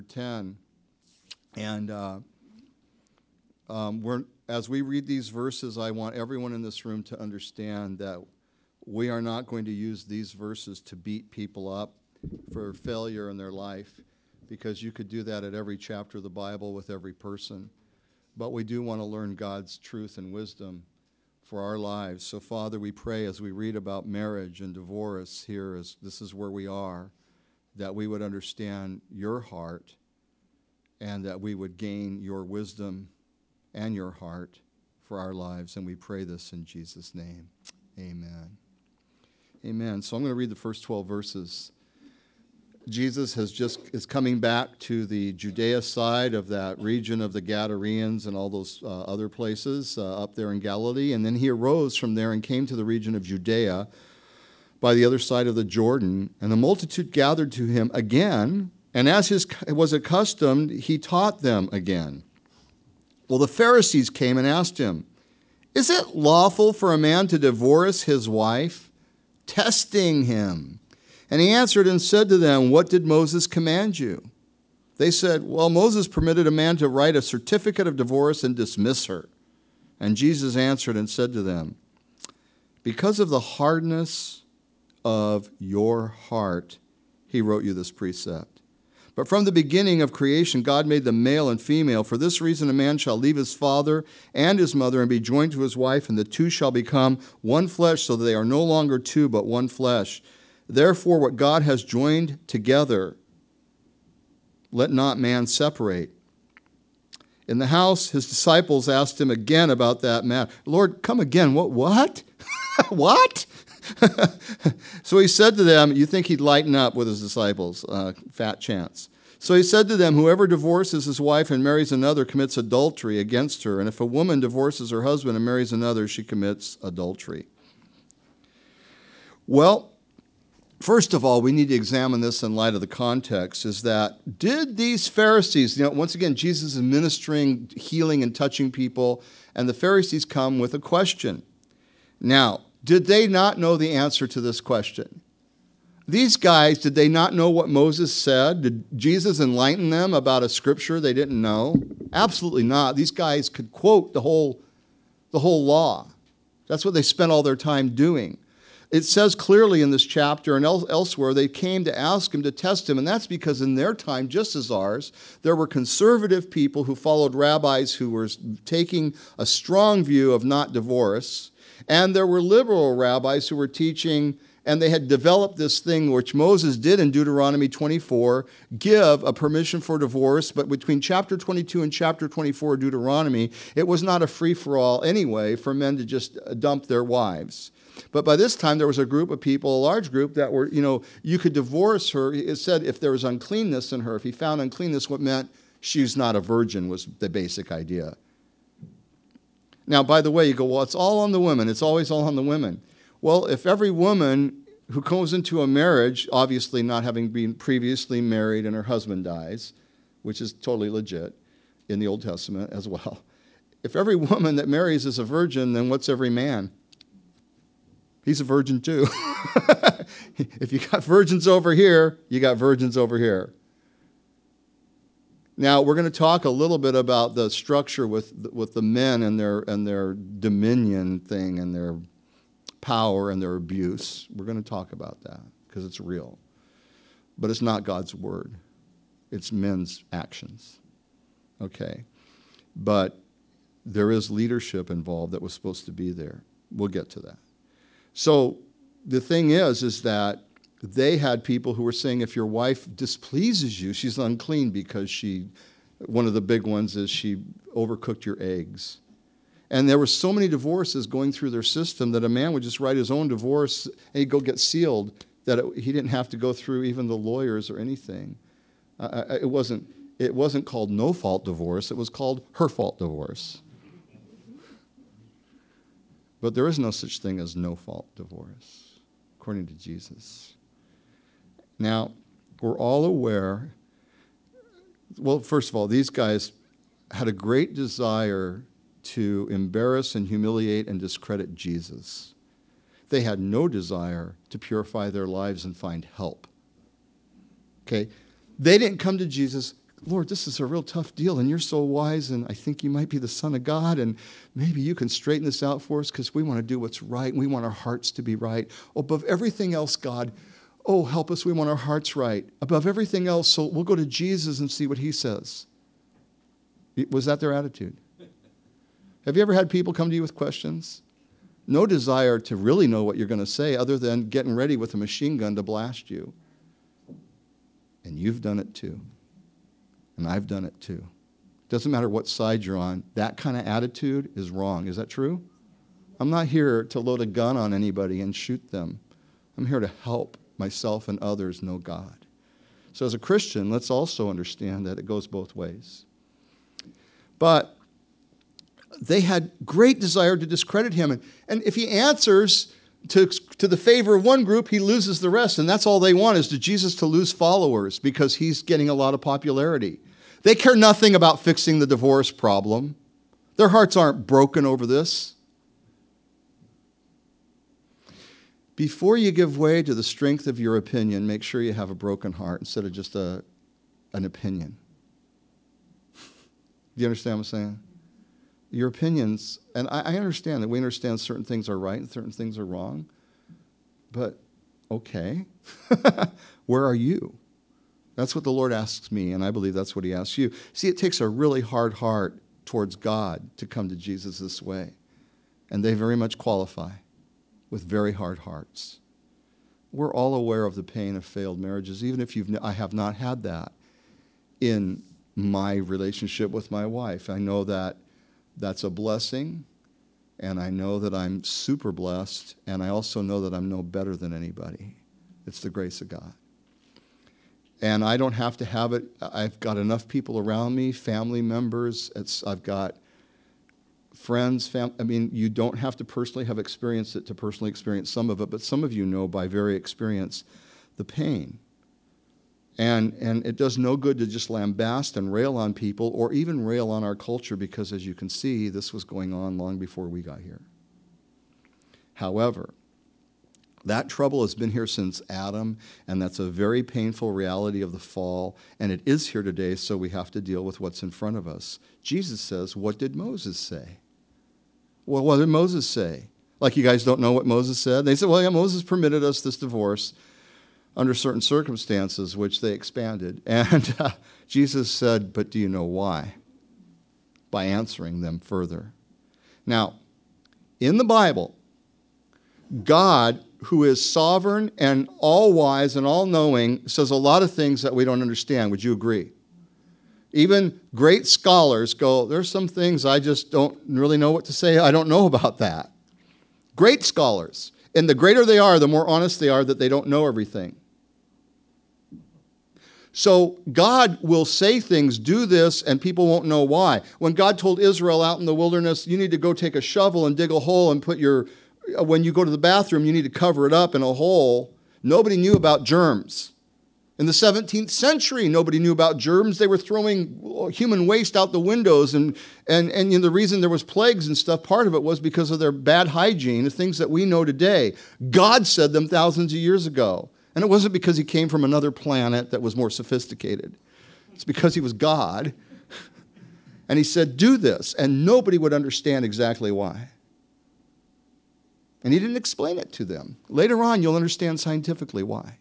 10. And as we read these verses, I want everyone in this room to understand that we are not going to use these verses to beat people up for failure in their life, because you could do that at every chapter of the Bible with every person. But we do want to learn God's truth and wisdom for our lives. So, Father, we pray as we read about marriage and divorce here, as this is where we are, that we would understand your heart and that we would gain your wisdom and your heart for our lives. And we pray this in Jesus' name. Amen. Amen. So I'm going to read the first 12 verses. Jesus is coming back to the Judea side of that region of the Gadarenes and all those other places up there in Galilee. And then he arose from there and came to the region of Judea by the other side of the Jordan. And the multitude gathered to him again, and as was accustomed, he taught them again. Well, the Pharisees came and asked him, "Is it lawful for a man to divorce his wife?" Testing him. And he answered and said to them, "What did Moses command you?" They said, "Well, Moses permitted a man to write a certificate of divorce and dismiss her." And Jesus answered and said to them, "Because of the hardness of your heart, he wrote you this precept. But from the beginning of creation, God made them male and female. For this reason, a man shall leave his father and his mother and be joined to his wife, and the two shall become one flesh, so that they are no longer two, but one flesh. Therefore, what God has joined together, let not man separate." In the house, his disciples asked him again about that matter. "Lord, come again." What? What? So he said to them, you think he'd lighten up with his disciples, fat chance. So he said to them, "Whoever divorces his wife and marries another commits adultery against her. And if a woman divorces her husband and marries another, she commits adultery." Well, first of all, we need to examine this in light of the context, is that did these Pharisees, once again, Jesus is ministering, healing, and touching people, and the Pharisees come with a question. Now, did they not know the answer to this question? These guys, did they not know what Moses said? Did Jesus enlighten them about a scripture they didn't know? Absolutely not. These guys could quote the whole law. That's what they spent all their time doing. It says clearly in this chapter and elsewhere, they came to ask him to test him, and that's because in their time, just as ours, there were conservative people who followed rabbis who were taking a strong view of not divorce, and there were liberal rabbis who were teaching, and they had developed this thing which Moses did in Deuteronomy 24, give a permission for divorce, but between chapter 22 and chapter 24 of Deuteronomy, it was not a free-for-all anyway for men to just dump their wives. But by this time, there was a group of people, a large group, that were, you could divorce her. It said if there was uncleanness in her, if he found uncleanness, what meant she's not a virgin was the basic idea. Now, by the way, you go, well, it's all on the women. It's always all on the women. Well, if every woman who goes into a marriage, obviously not having been previously married and her husband dies, which is totally legit in the Old Testament as well, if every woman that marries is a virgin, then what's every man? He's a virgin too. If you got virgins over here, you got virgins over here. Now, we're going to talk a little bit about the structure with the men and their dominion thing and their power and their abuse. We're going to talk about that because it's real. But it's not God's word. It's men's actions. Okay. But there is leadership involved that was supposed to be there. We'll get to that. So the thing is that they had people who were saying if your wife displeases you, she's unclean because one of the big ones is she overcooked your eggs. And there were so many divorces going through their system that a man would just write his own divorce and he'd go get sealed, that he didn't have to go through even the lawyers or anything. It wasn't called no-fault divorce. It was called her-fault divorce. But there is no such thing as no-fault divorce, according to Jesus. Now, we're all aware, well, first of all, these guys had a great desire to embarrass and humiliate and discredit Jesus. They had no desire to purify their lives and find help. Okay? They didn't come to Jesus Lord, this is a real tough deal, and you're so wise, and I think you might be the Son of God, and maybe you can straighten this out for us because we want to do what's right, and we want our hearts to be right. Above everything else, God, oh, help us, we want our hearts right. Above everything else, so we'll go to Jesus and see what he says. Was that their attitude? Have you ever had people come to you with questions? No desire to really know what you're going to say other than getting ready with a machine gun to blast you. And you've done it too. And I've done it too. Doesn't matter what side you're on. That kind of attitude is wrong. Is that true? I'm not here to load a gun on anybody and shoot them. I'm here to help myself and others know God. So as a Christian, let's also understand that it goes both ways. But they had great desire to discredit him. And if he answers to the favor of one group, he loses the rest. And that's all they want, is to Jesus to lose followers because he's getting a lot of popularity. They care nothing about fixing the divorce problem. Their hearts aren't broken over this. Before you give way to the strength of your opinion, make sure you have a broken heart instead of just an opinion. Do you understand what I'm saying? Your opinions, and I understand that we understand certain things are right and certain things are wrong, but okay, where are you? That's what the Lord asks me, and I believe that's what he asks you. See, it takes a really hard heart towards God to come to Jesus this way, and they very much qualify with very hard hearts. We're all aware of the pain of failed marriages, even if I have not had that in my relationship with my wife. I know that that's a blessing, and I know that I'm super blessed, and I also know that I'm no better than anybody. It's the grace of God. And I don't have to have it. I've got enough people around me, family members. I've got friends. You don't have to personally have experienced it to personally experience some of it, but some of you know by very experience the pain. And it does no good to just lambast and rail on people or even rail on our culture because, as you can see, this was going on long before we got here. However, that trouble has been here since Adam, and that's a very painful reality of the fall, and it is here today, so we have to deal with what's in front of us. Jesus says, what did Moses say? Well, what did Moses say? Like, you guys don't know what Moses said? They said, well, yeah, Moses permitted us this divorce under certain circumstances, which they expanded. And Jesus said, but do you know why? By answering them further. Now, in the Bible, God, who is sovereign and all-wise and all-knowing, says a lot of things that we don't understand. Would you agree? Even great scholars go, there's some things I just don't really know what to say. I don't know about that. Great scholars. And the greater they are, the more honest they are that they don't know everything. So God will say things, do this, and people won't know why. When God told Israel out in the wilderness, you need to go take a shovel and dig a hole and when you go to the bathroom, you need to cover it up in a hole. Nobody knew about germs. In the 17th century, nobody knew about germs. They were throwing human waste out the windows, and the reason there was plagues and stuff, part of it was because of their bad hygiene, the things that we know today. God said them thousands of years ago. And it wasn't because he came from another planet that was more sophisticated. It's because he was God. And he said, do this. And nobody would understand exactly why. And he didn't explain it to them. Later on, you'll understand scientifically why.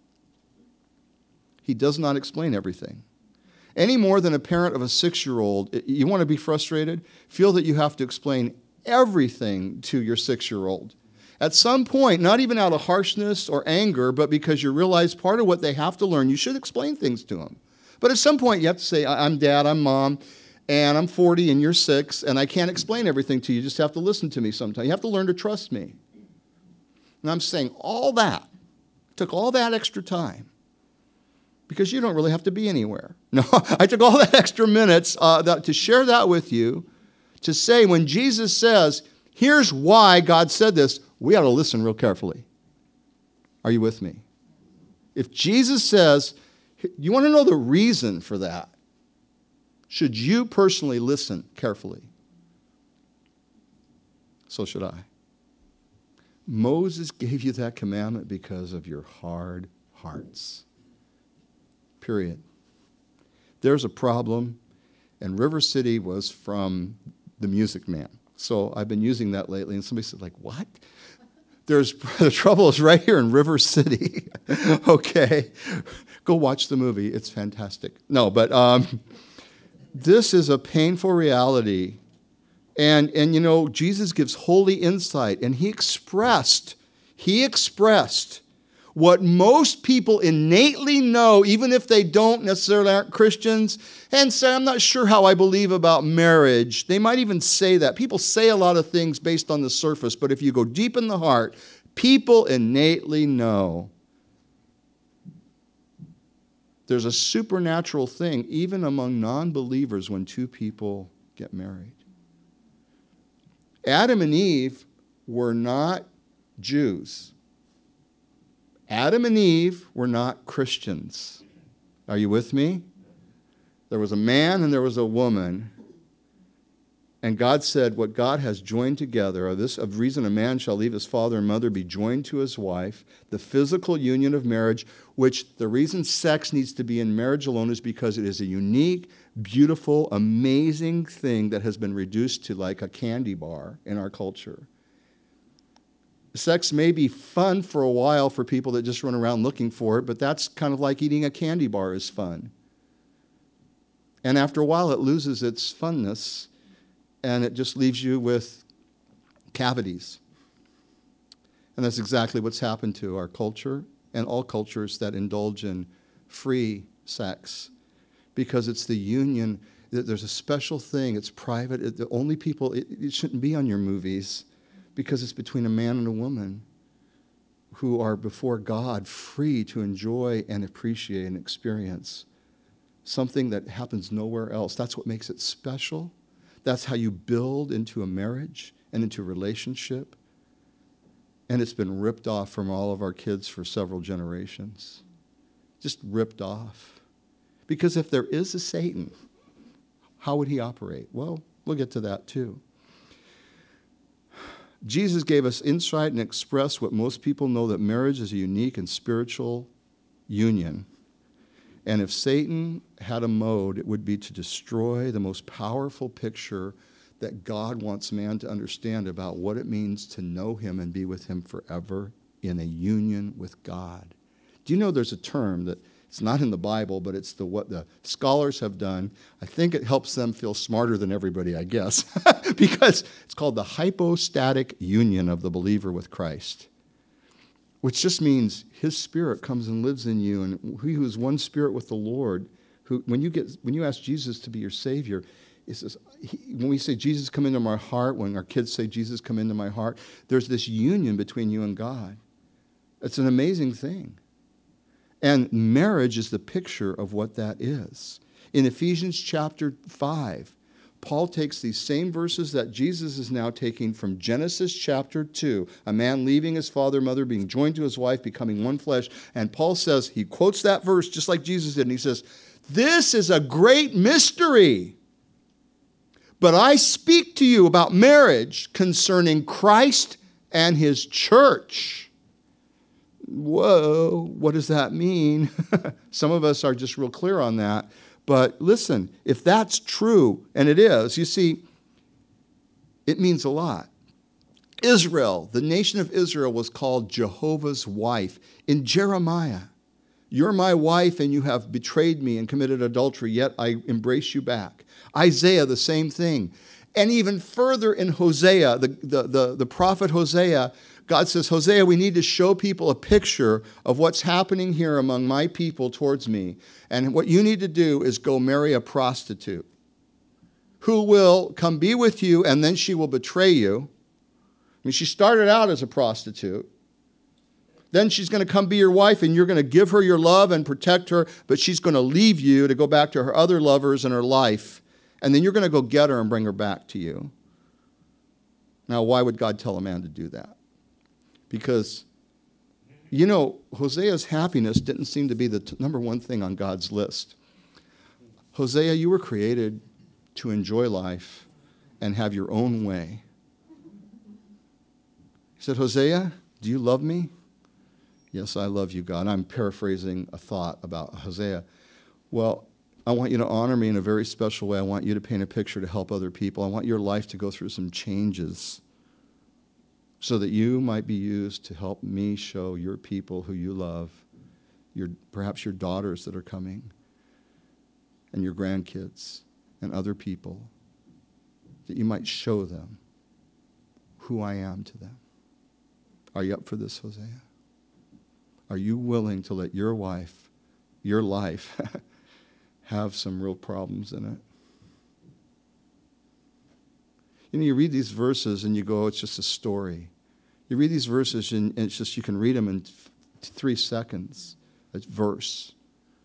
He does not explain everything. Any more than a parent of a 6-year-old, you want to be frustrated? Feel that you have to explain everything to your 6-year-old. At some point, not even out of harshness or anger, but because you realize part of what they have to learn, you should explain things to them. But at some point, you have to say, I'm dad, I'm mom, and I'm 40 and you're 6, and I can't explain everything to you. You just have to listen to me sometime. You have to learn to trust me. And I'm saying all that, took all that extra time, because you don't really have to be anywhere. No, I took all that extra minutes to share that with you, to say when Jesus says, here's why God said this, we ought to listen real carefully. Are you with me? If Jesus says, you want to know the reason for that, should you personally listen carefully? So should I. Moses gave you that commandment because of your hard hearts. Period. there's a problem. And River City was from The Music Man. So I've been using that lately, and somebody said, like, what? The trouble is right here in River City. Okay, go watch the movie. It's fantastic. No, but this is a painful reality. And Jesus gives holy insight, and he expressed what most people innately know, even if they don't necessarily aren't Christians, and say, I'm not sure how I believe about marriage. They might even say that. People say a lot of things based on the surface, but if you go deep in the heart, people innately know there's a supernatural thing, even among non-believers, when two people get married. Adam and Eve were not Jews. Adam and Eve were not Christians. Are you with me? There was a man and there was a woman. And God said, what God has joined together, of reason a man shall leave his father and mother, be joined to his wife, the physical union of marriage, which the reason sex needs to be in marriage alone is because it is a unique, beautiful, amazing thing that has been reduced to like a candy bar in our culture. Sex may be fun for a while for people that just run around looking for it, but that's kind of like eating a candy bar is fun. And after a while, it loses its funness, and it just leaves you with cavities. And that's exactly what's happened to our culture and all cultures that indulge in free sex, because it's the union. There's a special thing. It's private. The only people, it shouldn't be on your movies, because it's between a man and a woman who are before God free to enjoy and appreciate and experience something that happens nowhere else. That's what makes it special. That's how you build into a marriage and into a relationship. And it's been ripped off from all of our kids for several generations. Just ripped off. Because if there is a Satan, how would he operate? Well, we'll get to that too. Jesus gave us insight and expressed what most people know, that marriage is a unique and spiritual union. And if Satan had a mode, it would be to destroy the most powerful picture that God wants man to understand about what it means to know him and be with him forever in a union with God. Do you know there's a term that it's not in the Bible, but it's what the scholars have done. I think it helps them feel smarter than everybody, I guess, because it's called the hypostatic union of the believer with Christ, which just means his spirit comes and lives in you, and he who is one spirit with the Lord, who when you ask Jesus to be your Savior, it says, when we say Jesus come into my heart, when our kids say Jesus come into my heart, there's this union between you and God. It's an amazing thing. And marriage is the picture of what that is. In Ephesians chapter 5, Paul takes these same verses that Jesus is now taking from Genesis chapter 2, a man leaving his father and mother, being joined to his wife, becoming one flesh. And Paul says, he quotes that verse just like Jesus did, and he says, this is a great mystery. But I speak to you about marriage concerning Christ and his church. Whoa, what does that mean? Some of us are just real clear on that. But listen, if that's true, and it is, you see, it means a lot. Israel, the nation of Israel, was called Jehovah's wife. In Jeremiah, you're my wife and you have betrayed me and committed adultery, yet I embrace you back. Isaiah, the same thing. And even further in Hosea, the prophet Hosea, God says, Hosea, we need to show people a picture of what's happening here among my people towards me. And what you need to do is go marry a prostitute who will come be with you, and then she will betray you. I mean, she started out as a prostitute. Then she's going to come be your wife, and you're going to give her your love and protect her, but she's going to leave you to go back to her other lovers and her life. And then you're going to go get her and bring her back to you. Now, why would God tell a man to do that? Because, Hosea's happiness didn't seem to be the number one thing on God's list. Hosea, you were created to enjoy life and have your own way. He said, Hosea, do you love me? Yes, I love you, God. I'm paraphrasing a thought about Hosea. Well, I want you to honor me in a very special way. I want you to paint a picture to help other people. I want your life to go through some changes so that you might be used to help me show your people who you love, perhaps your daughters that are coming, and your grandkids and other people, that you might show them who I am to them. Are you up for this, Hosea? Are you willing to let your wife, your life, have some real problems in it? You know, you read these verses and you go, it's just a story. You read these verses and it's just, you can read them in 3 seconds. A verse.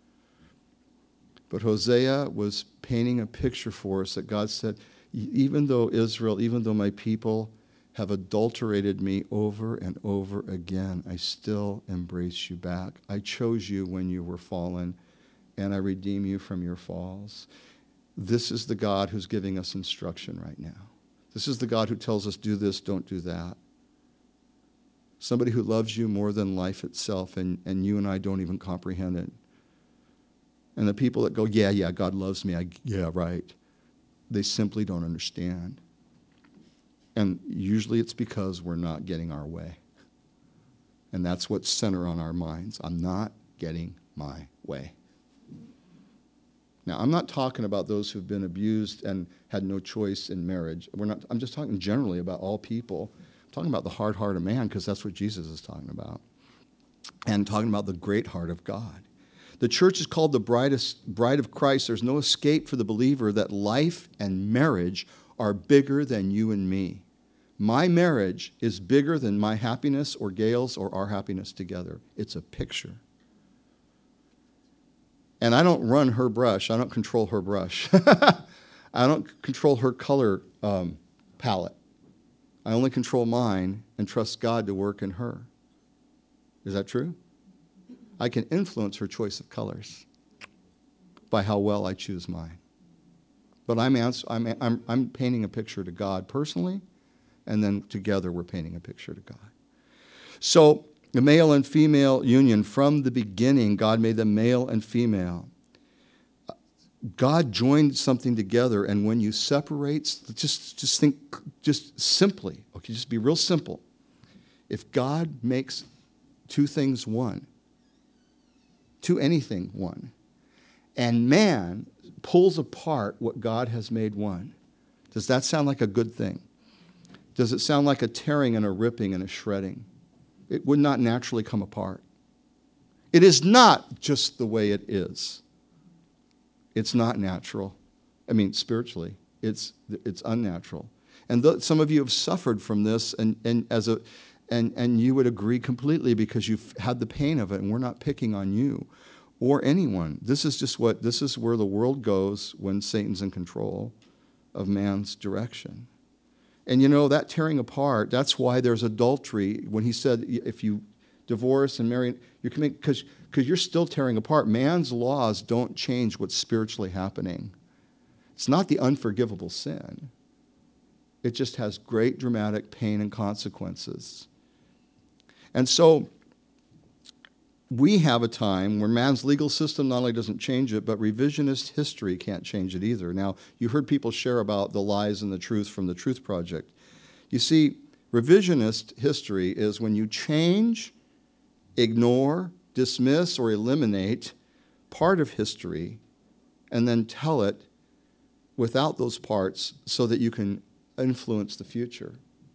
But Hosea was painting a picture for us that God said, even though Israel, even though my people have adulterated me over and over again, I still embrace you back. I chose you when you were fallen, and I redeem you from your falls. This is the God who's giving us instruction right now. This is the God who tells us, do this, don't do that. Somebody who loves you more than life itself, and you and I don't even comprehend it. And the people that go, yeah, God loves me, yeah, right. They simply don't understand. And usually it's because we're not getting our way. And that's what's center on our minds. I'm not getting my way. Now, I'm not talking about those who've been abused and had no choice in marriage. I'm just talking generally about all people. I'm talking about the hard heart of man, because that's what Jesus is talking about. And talking about the great heart of God. The church is called the bride of Christ. There's no escape for the believer that life and marriage are bigger than you and me. My marriage is bigger than my happiness or Gail's or our happiness together. It's a picture. And I don't run her brush. I don't control her brush. I don't control her color palette. I only control mine and trust God to work in her. Is that true? I can influence her choice of colors by how well I choose mine. But I'm painting a picture to God personally, and then together we're painting a picture to God. So the male and female union, from the beginning, God made them male and female. God joined something together, and when you separate, just think, just simply, okay, just be real simple. If God makes two things one, to anything one, and man pulls apart what God has made one, does that sound like a good thing? Does it sound like a tearing and a ripping and a shredding? It would not naturally come apart. It is not just the way it is. It's not natural. I mean, spiritually, it's unnatural. And some of you have suffered from this, and you would agree completely because you've had the pain of it, and we're not picking on you or anyone. This is where the world goes when Satan's in control of man's direction. And you know, that tearing apart, that's why there's adultery. When he said, if you divorce and marry, you're committing, because you're still tearing apart. Man's laws don't change what's spiritually happening. It's not the unforgivable sin. It just has great dramatic pain and consequences. And so we have a time where man's legal system not only doesn't change it, but revisionist history can't change it either. Now, you heard people share about the lies and the truth from the Truth Project. You see, revisionist history is when you change, ignore, dismiss, or eliminate part of history and then tell it without those parts so that you can influence the future.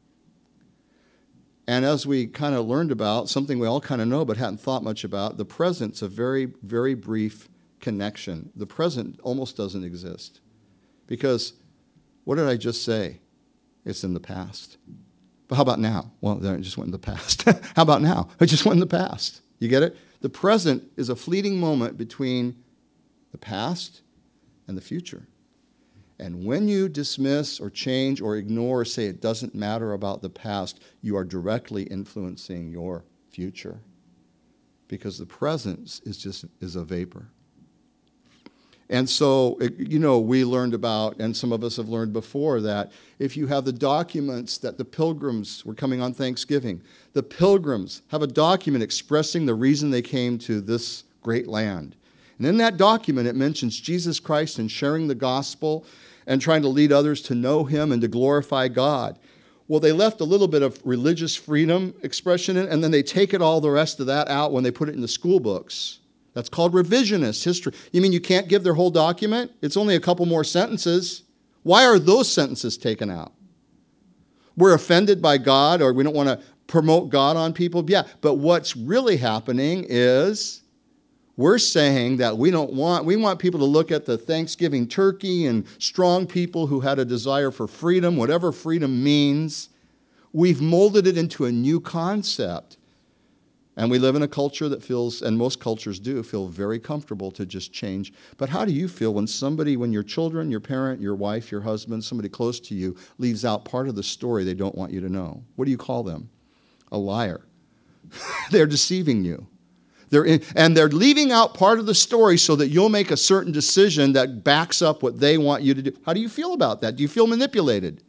And as we kind of learned about, something we all kind of know but hadn't thought much about, the present's a very, very brief connection. The present almost doesn't exist. Because what did I just say? It's in the past. But how about now? Well, then it just went in the past. How about now? It just went in the past. You get it? The present is a fleeting moment between the past and the future. And when you dismiss or change or ignore or say it doesn't matter about the past, you are directly influencing your future. Because the present is a vapor. And so, we learned about, and some of us have learned before, that if you have the documents that the pilgrims were coming on Thanksgiving, the pilgrims have a document expressing the reason they came to this great land. And in that document, it mentions Jesus Christ and sharing the gospel and trying to lead others to know him and to glorify God. Well, they left a little bit of religious freedom expression in, and then they take it all the rest of that out when they put it in the school books. That's called revisionist history. You mean you can't give their whole document? It's only a couple more sentences. Why are those sentences taken out? We're offended by God, or we don't want to promote God on people. Yeah, but what's really happening is we're saying that we want people to look at the Thanksgiving turkey and strong people who had a desire for freedom, whatever freedom means. We've molded it into a new concept. And we live in a culture that feels, and most cultures do, feel very comfortable to just change. But how do you feel when your children, your parent, your wife, your husband, somebody close to you leaves out part of the story they don't want you to know? What do you call them? A liar. They're deceiving you. They're leaving out part of the story so that you'll make a certain decision that backs up what they want you to do. How do you feel about that? Do you feel manipulated?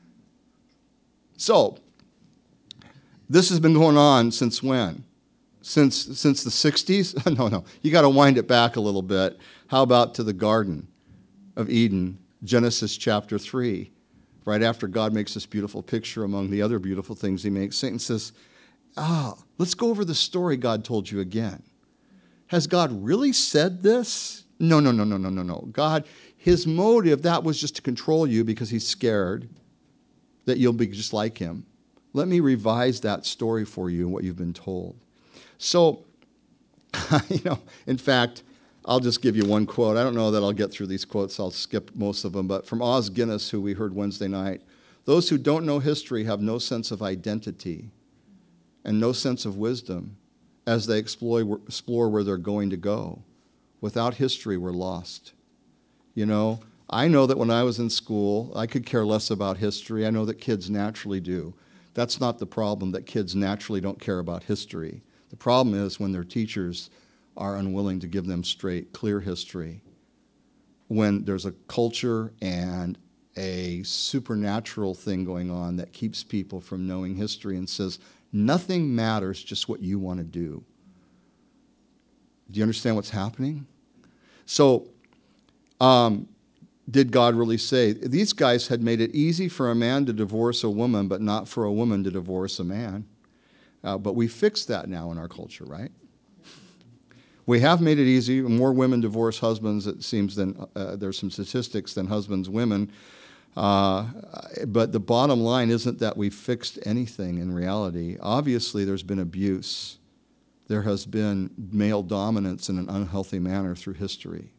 So, this has been going on since when? Since the 60s? No. You got to wind it back a little bit. How about to the Garden of Eden, Genesis chapter 3? Right after God makes this beautiful picture among the other beautiful things he makes, Satan says, let's go over the story God told you again. Has God really said this? No. God, his motive, that was just to control you because he's scared that you'll be just like him. Let me revise that story for you and what you've been told. So, in fact, I'll just give you one quote. I don't know that I'll get through these quotes. I'll skip most of them. But from Os Guinness, who we heard Wednesday night, those who don't know history have no sense of identity and no sense of wisdom as they explore where they're going to go. Without history, we're lost. I know that when I was in school, I could care less about history. I know that kids naturally do. That's not the problem, that kids naturally don't care about history. The problem is when their teachers are unwilling to give them straight, clear history. When there's a culture and a supernatural thing going on that keeps people from knowing history and says, nothing matters, just what you want to do. Do you understand what's happening? So, did God really say? These guys had made it easy for a man to divorce a woman, but not for a woman to divorce a man. But we fixed that now in our culture, right? We have made it easy. More women divorce husbands, it seems, than there's some statistics than husbands women. But the bottom line isn't that we fixed anything in reality. Obviously, there's been abuse. There has been male dominance in an unhealthy manner through history.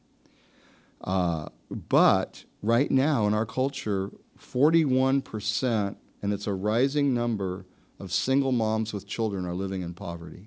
But right now in our culture, 41%, and it's a rising number, of single moms with children are living in poverty.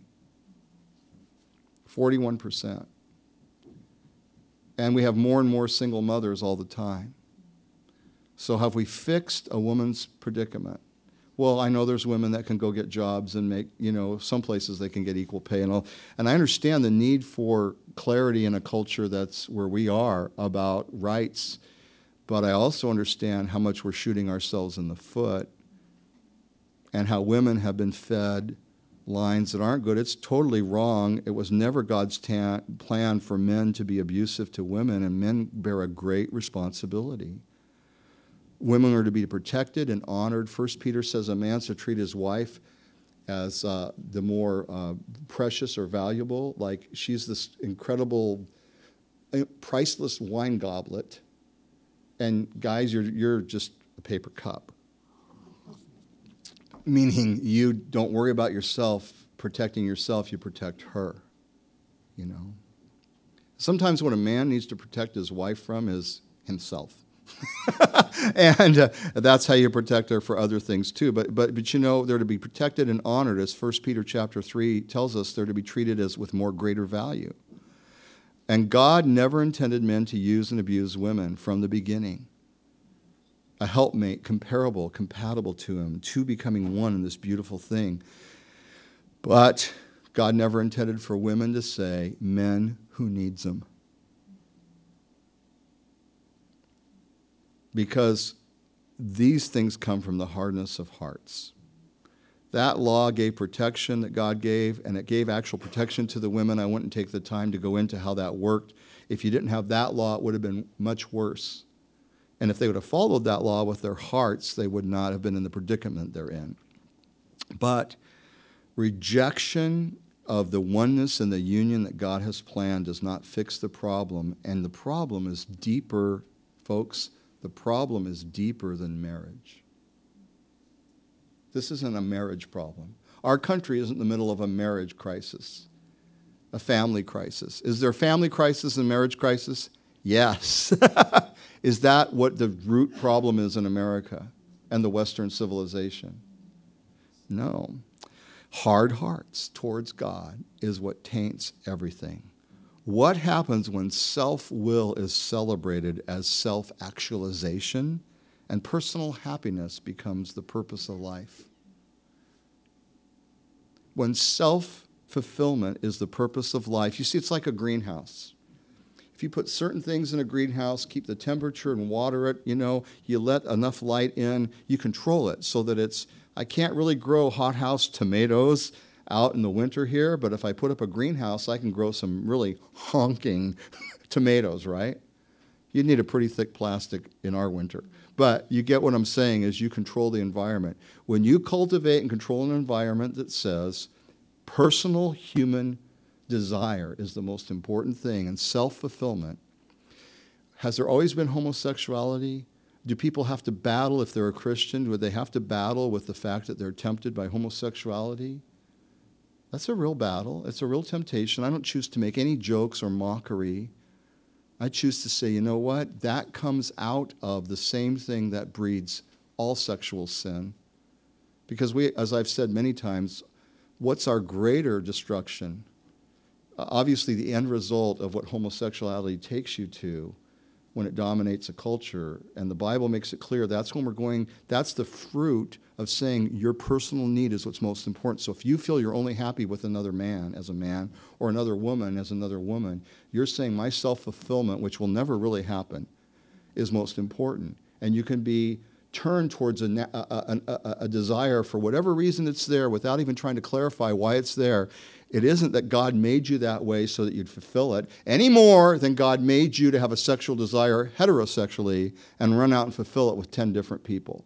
41%. And we have more and more single mothers all the time. So have we fixed a woman's predicament? Well, I know there's women that can go get jobs and make, some places they can get equal pay and all. And I understand the need for clarity in a culture that's where we are about rights. But I also understand how much we're shooting ourselves in the foot and how women have been fed lines that aren't good. It's totally wrong. It was never God's plan for men to be abusive to women, and men bear a great responsibility. Women are to be protected and honored. 1 Peter says a man's to treat his wife as the more precious or valuable, like she's this incredible, priceless wine goblet, and guys, you're just a paper cup. Meaning you don't worry about yourself, protecting yourself, you protect her, Sometimes what a man needs to protect his wife from is himself. And that's how you protect her for other things too. But they're to be protected and honored, as 1 Peter chapter 3 tells us. They're to be treated as with more greater value. And God never intended men to use and abuse women from the beginning. A helpmate, comparable, compatible to him, two becoming one in this beautiful thing. But God never intended for women to say, men, who needs them? Because these things come from the hardness of hearts. That law gave protection that God gave, and it gave actual protection to the women. I wouldn't take the time to go into how that worked. If you didn't have that law, it would have been much worse. And if they would have followed that law with their hearts, they would not have been in the predicament they're in. But rejection of the oneness and the union that God has planned does not fix the problem. And the problem is deeper, folks. The problem is deeper than marriage. This isn't a marriage problem. Our country isn't in the middle of a marriage crisis, a family crisis. Is there a family crisis and marriage crisis? Yes. Is that what the root problem is in America and the Western civilization? No. Hard hearts towards God is what taints everything. What happens when self-will is celebrated as self-actualization and personal happiness becomes the purpose of life? When self-fulfillment is the purpose of life, you see, it's like a greenhouse. If you put certain things in a greenhouse, keep the temperature and water it, you let enough light in, you control it so that I can't really grow hothouse tomatoes out in the winter here, but if I put up a greenhouse, I can grow some really honking tomatoes, right? You'd need a pretty thick plastic in our winter. But you get what I'm saying is you control the environment. When you cultivate and control an environment that says personal human desire is the most important thing and self-fulfillment, has there always been homosexuality? Do people have to battle if they're a Christian? Would they have to battle with the fact that they're tempted by homosexuality? That's a real battle. It's a real temptation. I don't choose to make any jokes or mockery. I choose to say, you know what? That comes out of the same thing that breeds all sexual sin. Because as I've said many times, what's our greater destruction? Obviously, the end result of what homosexuality takes you to when it dominates a culture, and the Bible makes it clear that's the fruit of saying your personal need is what's most important. So if you feel you're only happy with another man as a man or another woman as another woman, you're saying my self-fulfillment, which will never really happen, is most important. And you can be turned towards a desire for whatever reason it's there without even trying to clarify why it's there. It isn't that God made you that way so that you'd fulfill it any more than God made you to have a sexual desire heterosexually and run out and fulfill it with 10 different people.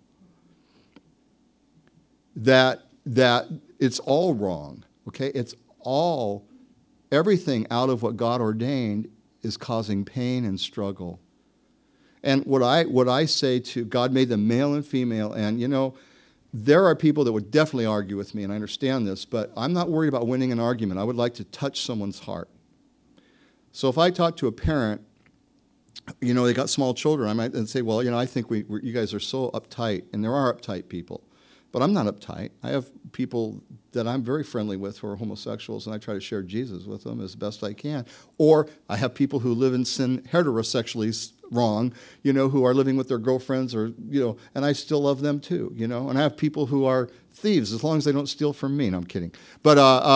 That it's all wrong, okay? Everything out of what God ordained is causing pain and struggle. And what I say to God made them male and female, and there are people that would definitely argue with me, and I understand this, but I'm not worried about winning an argument. I would like to touch someone's heart. So if I talk to a parent, they got small children, I might say, well, I think you guys are so uptight, and there are uptight people. But I'm not uptight. I have people that I'm very friendly with who are homosexuals, and I try to share Jesus with them as best I can. Or I have people who live in sin heterosexually wrong, who are living with their girlfriends and I still love them too, And I have people who are thieves as long as they don't steal from me. No, I'm kidding. But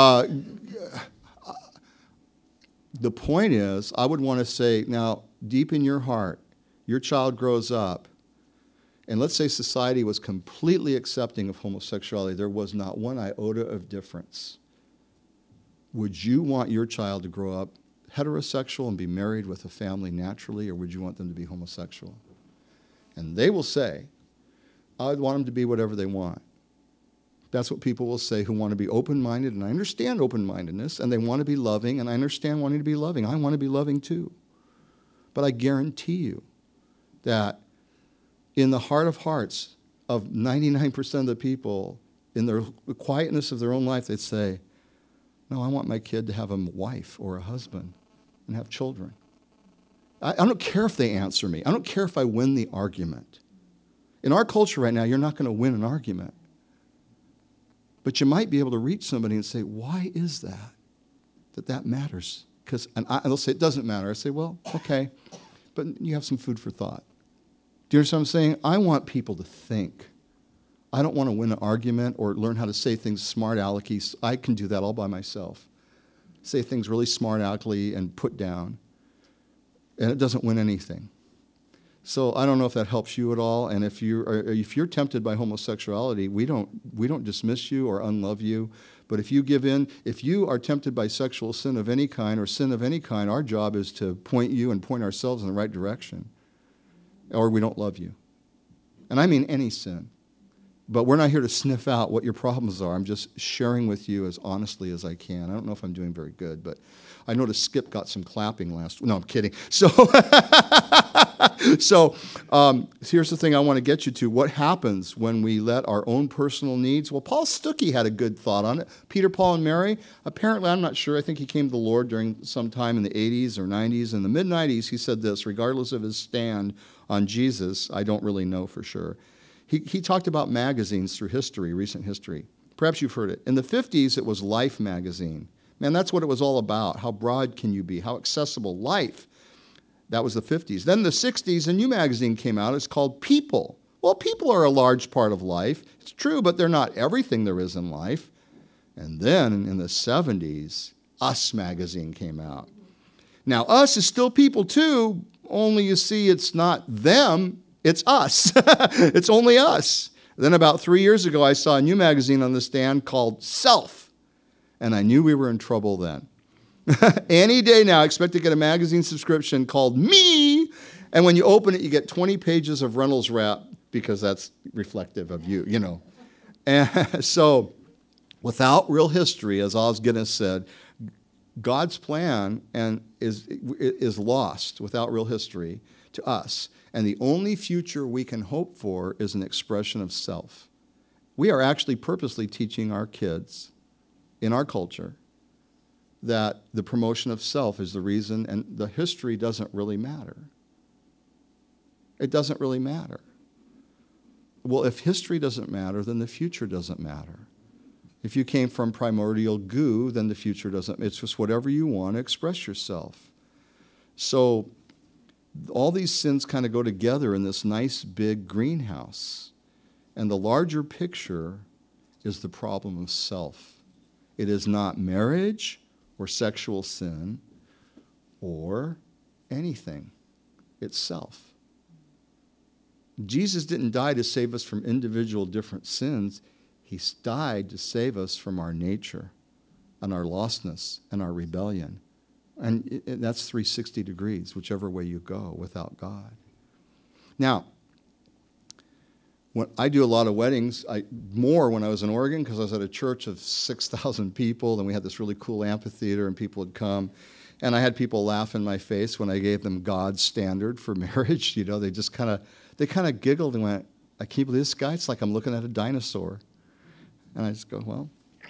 the point is, I would want to say, now, deep in your heart, your child grows up, and let's say society was completely accepting of homosexuality. There was not one iota of difference. Would you want your child to grow up heterosexual and be married with a family naturally, or would you want them to be homosexual? And they will say, I would want them to be whatever they want. That's what people will say who want to be open-minded, and I understand open-mindedness, and they want to be loving, and I understand wanting to be loving. I want to be loving too. But I guarantee you that in the heart of hearts of 99% of the people, in the quietness of their own life, they'd say, no, I want my kid to have a wife or a husband and have children. I don't care if they answer me. I don't care if I win the argument. In our culture right now, you're not going to win an argument. But you might be able to reach somebody and say, why is that matters? And they'll say, it doesn't matter. I say, well, okay, but you have some food for thought. Do you understand what I'm saying? I want people to think. I don't want to win an argument or learn how to say things smart alecky. I can do that all by myself. Say things really smart alecky and put down. And it doesn't win anything. So I don't know if that helps you at all. And if you're tempted by homosexuality, we don't dismiss you or unlove you. But if you are tempted by sexual sin of any kind or sin of any kind, our job is to point you and point ourselves in the right direction, or we don't love you. And I mean any sin. But we're not here to sniff out what your problems are. I'm just sharing with you as honestly as I can. I don't know if I'm doing very good, but I noticed Skip got some clapping last week. No, I'm kidding. So, here's the thing I want to get you to. What happens when we let our own personal needs? Well, Paul Stuckey had a good thought on it. Peter, Paul, and Mary. Apparently, I'm not sure. I think he came to the Lord during some time in the 80s or 90s. In the mid-90s, he said this, regardless of his stand on Jesus, I don't really know for sure. He talked about magazines through history, recent history. Perhaps you've heard it. In the 50s, it was Life magazine. Man, that's what it was all about. How broad can you be? How accessible? Life. That was the 50s. Then in the 60s, a new magazine came out. It's called People. Well, people are a large part of life. It's true, but they're not everything there is in life. And then in the 70s, Us magazine came out. Now, Us is still people too, only you see it's not them. It's us. It's only us. Then about 3 years ago, I saw a new magazine on the stand called Self, and I knew we were in trouble then. Any day now, I expect to get a magazine subscription called Me, and when you open it, you get 20 pages of Reynolds Wrap because that's reflective of you, you know. And so, without real history, as Os Guinness said, God's plan is lost without real history to us. And the only future we can hope for is an expression of self. We are actually purposely teaching our kids in our culture that the promotion of self is the reason, and the history doesn't really matter. It doesn't really matter. Well, if history doesn't matter, then the future doesn't matter. If you came from primordial goo, then the future doesn't. It's just whatever you want to express yourself. So all these sins kind of go together in this nice big greenhouse. And the larger picture is the problem of self. It is not marriage or sexual sin or anything. It's self. Jesus didn't die to save us from individual different sins. He died to save us from our nature and our lostness and our rebellion. And that's 360 degrees, whichever way you go without God. Now, when I do a lot of weddings, more when I was in Oregon, because I was at a church of 6,000 people, and we had this really cool amphitheater, and people would come. And I had people laugh in my face when I gave them God's standard for marriage. You know, they kind of giggled and went, I can't believe this guy. It's like I'm looking at a dinosaur. And I just go, well,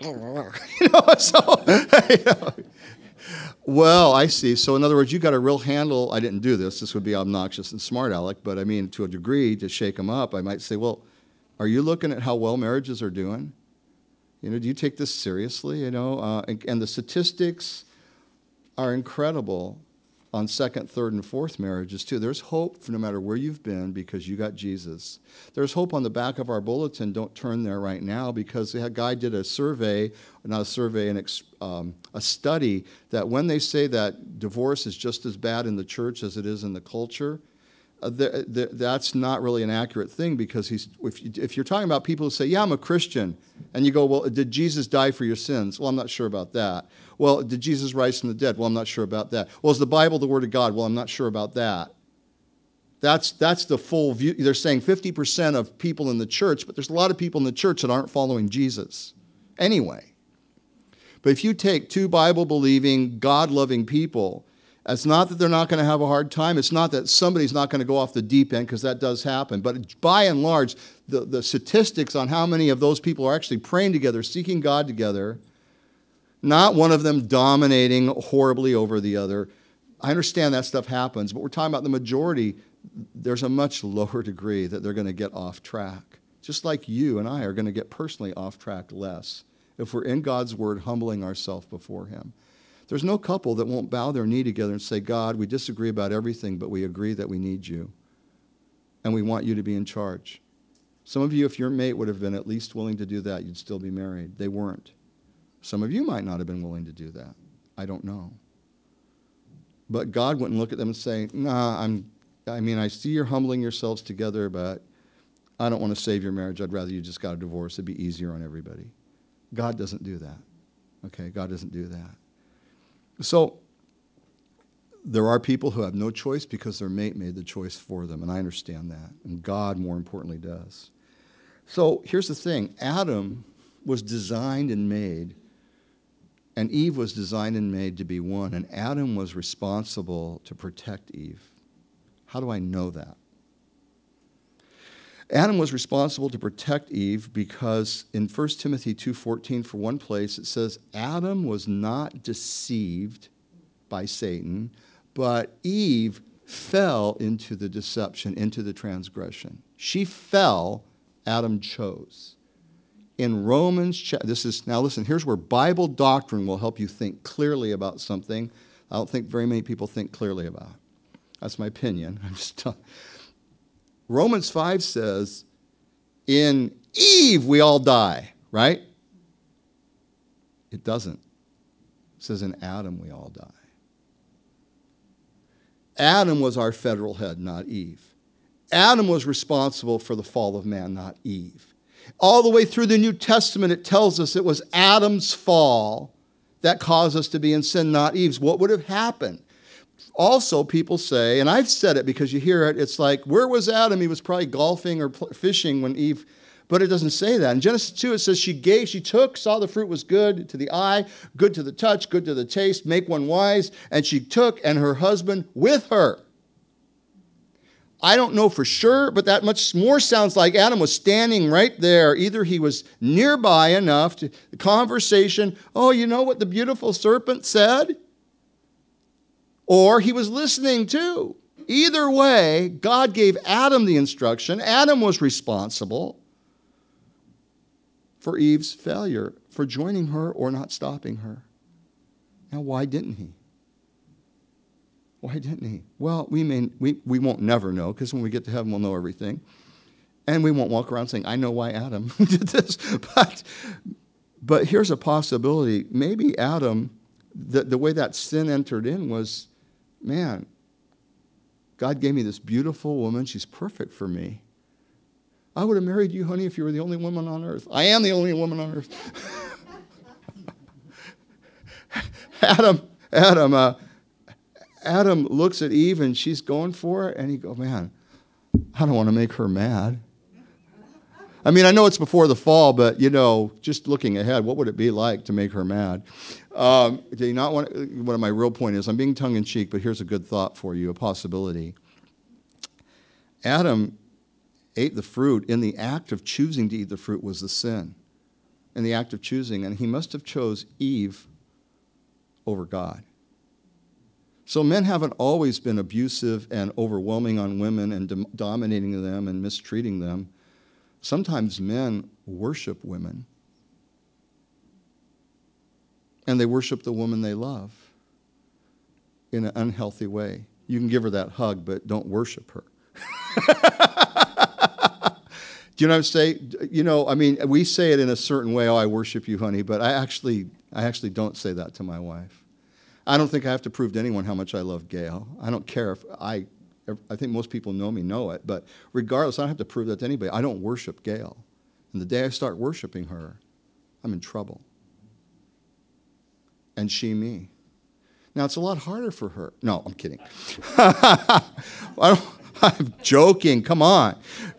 well, I see. So in other words, you got a real handle. I didn't do this. This would be obnoxious and smart aleck. But I mean, to a degree, to shake them up, I might say, well, are you looking at how well marriages are doing? You know, do you take this seriously? You know, and the statistics are incredible on second, third, and fourth marriages, too. There's hope for no matter where you've been because you got Jesus. There's hope on the back of our bulletin. Don't turn there right now because a guy did a survey, not a survey, a study that when they say that divorce is just as bad in the church as it is in the culture, that's not really an accurate thing because if you're talking about people who say, yeah, I'm a Christian, and you go, well, did Jesus die for your sins? Well, I'm not sure about that. Well, did Jesus rise from the dead? Well, I'm not sure about that. Well, is the Bible the Word of God? Well, I'm not sure about that. That's the full view. They're saying 50% of people in the church, but there's a lot of people in the church that aren't following Jesus anyway. But if you take two Bible-believing, God-loving people, it's not that they're not going to have a hard time. It's not that somebody's not going to go off the deep end, because that does happen. But by and large, the statistics on how many of those people are actually praying together, seeking God together, not one of them dominating horribly over the other. I understand that stuff happens, but we're talking about the majority. There's a much lower degree that they're going to get off track. Just like you and I are going to get personally off track less if we're in God's Word, humbling ourselves before Him. There's no couple that won't bow their knee together and say, God, we disagree about everything, but we agree that we need you. And we want you to be in charge. Some of you, if your mate would have been at least willing to do that, you'd still be married. They weren't. Some of you might not have been willing to do that. I don't know. But God wouldn't look at them and say, nah, I mean, I see you're humbling yourselves together, but I don't want to save your marriage. I'd rather you just got a divorce. It'd be easier on everybody. God doesn't do that. Okay, God doesn't do that. So there are people who have no choice because their mate made the choice for them, and I understand that. And God, more importantly, does. So here's the thing. Adam was designed and made, and Eve was designed and made to be one, and Adam was responsible to protect Eve. How do I know that? Adam was responsible to protect Eve because in 1 Timothy 2:14, for one place, it says, Adam was not deceived by Satan, but Eve fell into the deception, into the transgression. She fell, Adam chose. In Romans, now listen, here's where Bible doctrine will help you think clearly about something I don't think very many people think clearly about. That's my opinion. I'm just telling. Romans 5 says, in Eve we all die, right? It doesn't. It says in Adam we all die. Adam was our federal head, not Eve. Adam was responsible for the fall of man, not Eve. All the way through the New Testament, it tells us it was Adam's fall that caused us to be in sin, not Eve's. What would have happened? Also, people say, and I've said it because you hear it, it's like, where was Adam? He was probably golfing or fishing when Eve, but it doesn't say that. In Genesis 2, it says she took, saw the fruit was good to the eye, good to the touch, good to the taste, make one wise, and she took and her husband with her. I don't know for sure, but that much more sounds like Adam was standing right there. Either he was nearby enough to the conversation, oh, you know what the beautiful serpent said? Or he was listening too. Either way, God gave Adam the instruction. Adam was responsible for Eve's failure, for joining her or not stopping her. Now, why didn't he? Why didn't he? Well, we won't never know, because when we get to heaven, we'll know everything. And we won't walk around saying, I know why Adam did this. But here's a possibility. Maybe Adam, the way that sin entered in was, man, God gave me this beautiful woman. She's perfect for me. I would have married you, honey, if you were the only woman on earth. I am the only woman on earth. Adam looks at Eve, and she's going for it, and he goes, man, I don't want to make her mad. I mean, I know it's before the fall, but, just looking ahead, what would it be like to make her mad? Do you not want? What my real point is, I'm being tongue-in-cheek, but here's a good thought for you, a possibility. Adam ate the fruit. In the act of choosing to eat the fruit was the sin. In the act of choosing, and he must have chose Eve over God. So men haven't always been abusive and overwhelming on women and dominating them and mistreating them. Sometimes men worship women. And they worship the woman they love in an unhealthy way. You can give her that hug, but don't worship her. Do you know what I'm saying? We say it in a certain way, oh, I worship you, honey, but I actually don't say that to my wife. I don't think I have to prove to anyone how much I love Gail. I don't care if I think most people know it, but regardless, I don't have to prove that to anybody. I don't worship Gail. And the day I start worshiping her, I'm in trouble. And she me. Now, it's a lot harder for her. No, I'm kidding. I'm joking. Come on.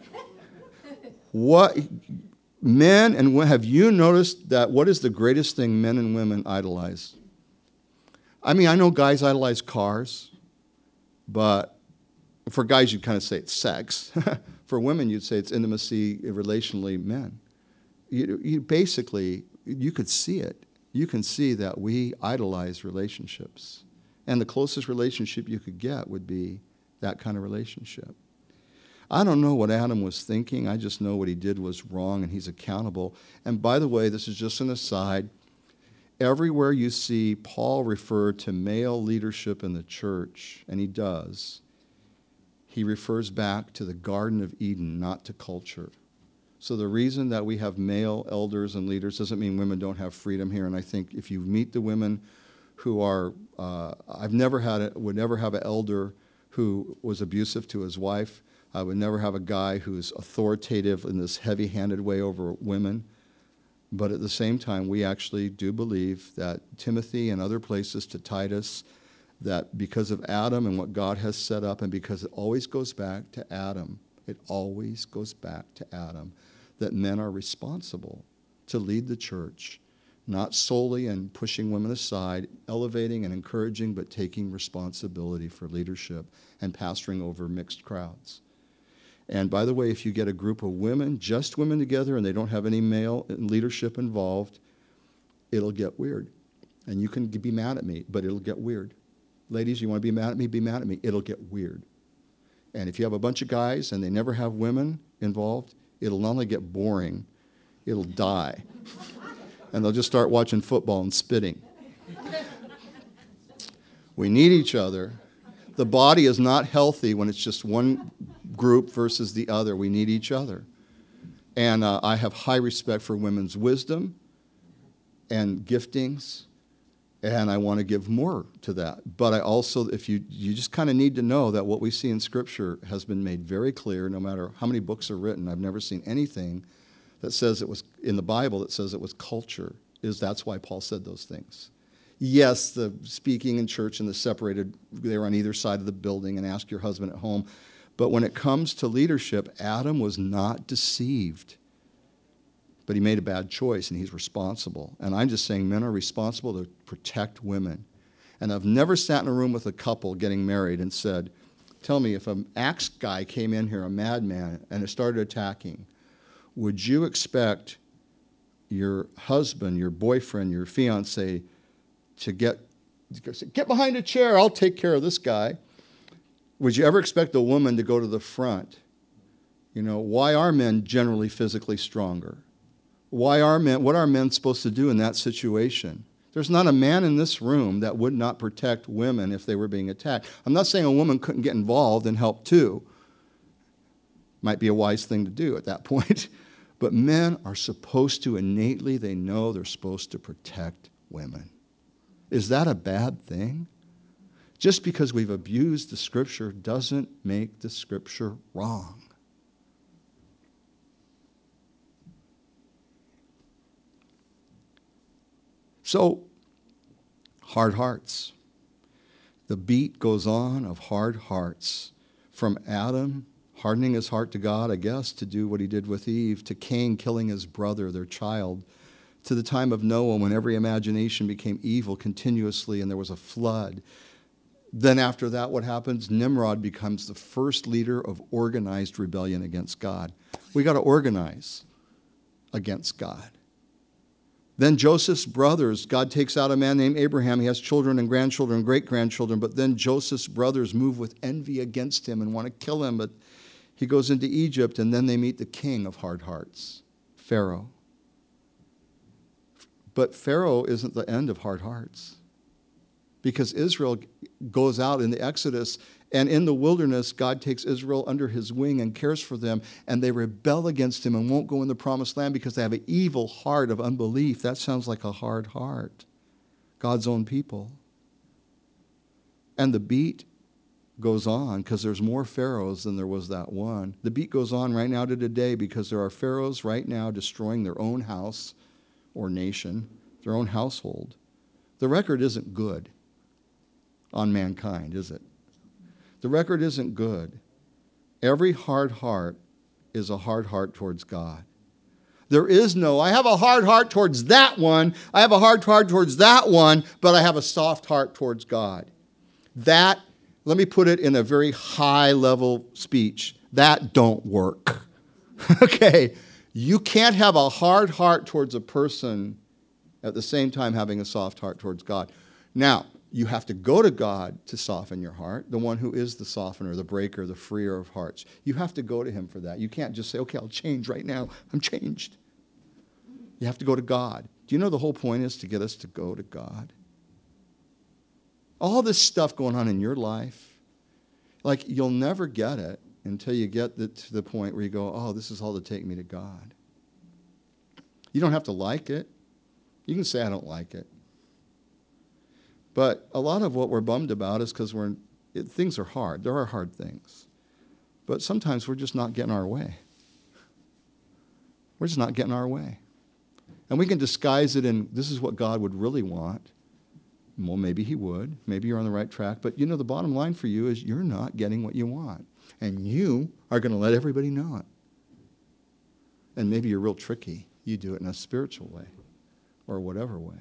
What men and women, have you noticed that what is the greatest thing men and women idolize? I mean, I know guys idolize cars, but for guys, you'd kind of say it's sex. For women, you'd say it's intimacy, relationally, men. You basically, you could see it. You can see that we idolize relationships. And the closest relationship you could get would be that kind of relationship. I don't know what Adam was thinking. I just know what he did was wrong, and he's accountable. And by the way, this is just an aside. Everywhere you see Paul refer to male leadership in the church, and he does, he refers back to the Garden of Eden, not to culture. So the reason that we have male elders and leaders doesn't mean women don't have freedom here. And I think if you meet the women who are, would never have an elder who was abusive to his wife. I would never have a guy who's authoritative in this heavy-handed way over women. But at the same time, we actually do believe that Timothy and other places to Titus, that because of Adam and what God has set up, and because it always goes back to Adam, it always goes back to Adam, that men are responsible to lead the church, not solely in pushing women aside, elevating and encouraging, but taking responsibility for leadership and pastoring over mixed crowds. And by the way, if you get a group of women, just women together, and they don't have any male leadership involved, it'll get weird. And you can be mad at me, but it'll get weird. Ladies, you want to be mad at me? Be mad at me. It'll get weird. And if you have a bunch of guys and they never have women involved, it'll not only get boring, it'll die. And they'll just start watching football and spitting. We need each other. The body is not healthy when it's just one group versus the other. We need each other. And I have high respect for women's wisdom and giftings, and I want to give more to that. But I also, if you just kind of need to know that what we see in Scripture has been made very clear, no matter how many books are written. I've never seen anything that says it was, in the Bible, that says it was culture. That's why Paul said those things. Yes, the speaking in church and the separated, they were on either side of the building, and ask your husband at home. But when it comes to leadership, Adam was not deceived. But he made a bad choice, and he's responsible. And I'm just saying men are responsible to protect women. And I've never sat in a room with a couple getting married and said, tell me, if an axe guy came in here, a madman, and it started attacking, would you expect your husband, your boyfriend, your fiancé to get behind a chair, I'll take care of this guy? Would you ever expect a woman to go to the front? You know, why are men generally physically stronger? What are men supposed to do in that situation? There's not a man in this room that would not protect women if they were being attacked. I'm not saying a woman couldn't get involved and help too. Might be a wise thing to do at that point. But men are supposed to innately, they know they're supposed to protect women. Is that a bad thing? Just because we've abused the Scripture doesn't make the Scripture wrong. So, hard hearts. The beat goes on of hard hearts. From Adam hardening his heart to God, I guess, to do what he did with Eve, to Cain killing his brother, their child, to the time of Noah when every imagination became evil continuously and there was a flood. Then after that, what happens? Nimrod becomes the first leader of organized rebellion against God. We got to organize against God. Then Joseph's brothers, God takes out a man named Abraham. He has children and grandchildren and great-grandchildren, but then Joseph's brothers move with envy against him and want to kill him, but he goes into Egypt, and then they meet the king of hard hearts, Pharaoh. But Pharaoh isn't the end of hard hearts, because Israel goes out in the Exodus, and in the wilderness, God takes Israel under his wing and cares for them, and they rebel against him and won't go in the promised land because they have an evil heart of unbelief. That sounds like a hard heart. God's own people. And the beat goes on because there's more pharaohs than there was that one. The beat goes on right now to today because there are pharaohs right now destroying their own house or nation, their own household. The record isn't good on mankind, is it? The record isn't good. Every hard heart is a hard heart towards God. There is no, I have a hard heart towards that one, I have a hard heart towards that one, but I have a soft heart towards God. That, let me put it in a very high-level speech, that don't work. Okay? You can't have a hard heart towards a person at the same time having a soft heart towards God. Now, you have to go to God to soften your heart, the one who is the softener, the breaker, the freer of hearts. You have to go to him for that. You can't just say, okay, I'll change right now. I'm changed. You have to go to God. Do you know the whole point is to get us to go to God? All this stuff going on in your life, like you'll never get it until you get to the point where you go, oh, this is all to take me to God. You don't have to like it. You can say, I don't like it. But a lot of what we're bummed about is because we're things are hard. There are hard things. But sometimes we're just not getting our way. We're just not getting our way. And we can disguise it in, this is what God would really want. Well, maybe he would. Maybe you're on the right track. But, the bottom line for you is you're not getting what you want. And you are going to let everybody know it. And maybe you're real tricky. You do it in a spiritual way or whatever way.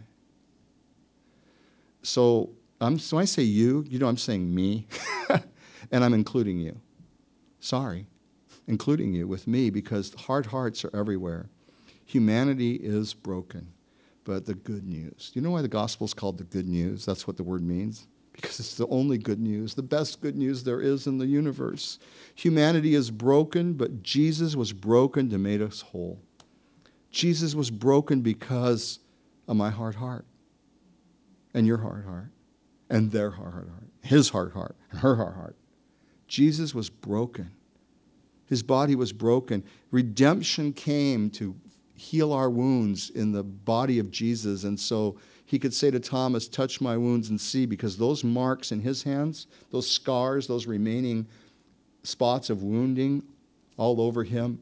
So when I say you, I'm saying me. And I'm including you. Sorry. Including you with me, because hard hearts are everywhere. Humanity is broken. But the good news. Do you know why the gospel is called the good news? That's what the word means. Because it's the only good news, the best good news there is in the universe. Humanity is broken, but Jesus was broken to make us whole. Jesus was broken because of my hard heart, and your hard heart, and their hard heart, his hard heart, and her hard heart. Jesus was broken. His body was broken. Redemption came to heal our wounds in the body of Jesus. And so he could say to Thomas, touch my wounds and see, because those marks in his hands, those scars, those remaining spots of wounding all over him,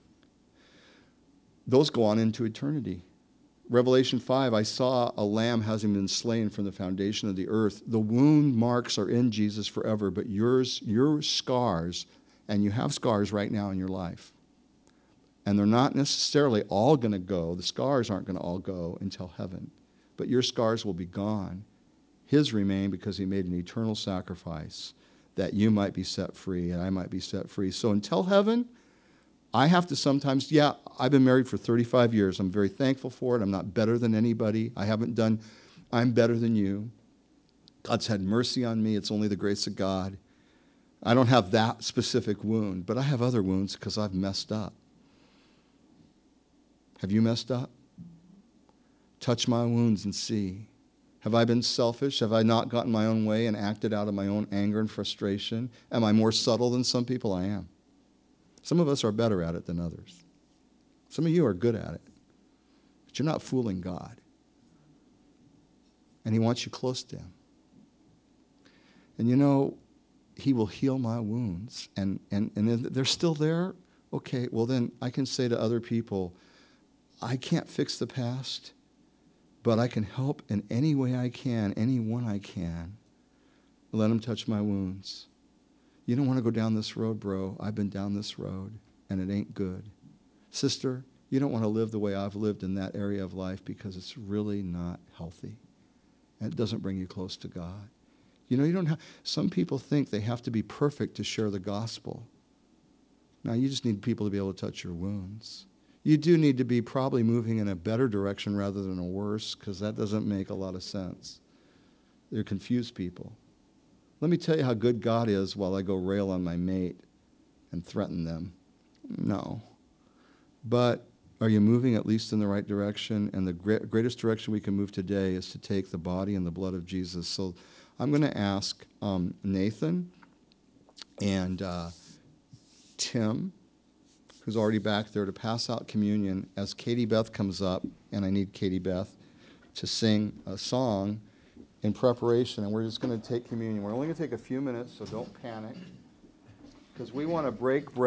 those go on into eternity. Revelation 5, I saw a lamb having been slain from the foundation of the earth. The wound marks are in Jesus forever, but your scars, and you have scars right now in your life, and they're not necessarily all going to go. The scars aren't going to all go until heaven. But your scars will be gone. His remain because he made an eternal sacrifice that you might be set free and I might be set free. So until heaven, I have to sometimes, I've been married for 35 years. I'm very thankful for it. I'm not better than anybody. I'm better than you. God's had mercy on me. It's only the grace of God. I don't have that specific wound, but I have other wounds because I've messed up. Have you messed up? Touch my wounds and see. Have I been selfish? Have I not gotten my own way and acted out of my own anger and frustration? Am I more subtle than some people? I am. Some of us are better at it than others. Some of you are good at it. But you're not fooling God. And he wants you close to him. And he will heal my wounds. And if they're still there, okay, well then I can say to other people, I can't fix the past, but I can help in any way I can, anyone I can. Let him touch my wounds. You don't want to go down this road, bro. I've been down this road, and it ain't good. Sister, you don't want to live the way I've lived in that area of life because it's really not healthy. And it doesn't bring you close to God. Some people think they have to be perfect to share the gospel. Now, you just need people to be able to touch your wounds. You do need to be probably moving in a better direction rather than a worse, because that doesn't make a lot of sense. They're confused people. Let me tell you how good God is while I go rail on my mate and threaten them. No. But are you moving at least in the right direction? And the greatest direction we can move today is to take the body and the blood of Jesus. So I'm going to ask Nathan and Tim, who's already back there, to pass out communion as Katie Beth comes up, and I need Katie Beth to sing a song in preparation, and we're just going to take communion. We're only going to take a few minutes, so don't panic, because we want to break bread.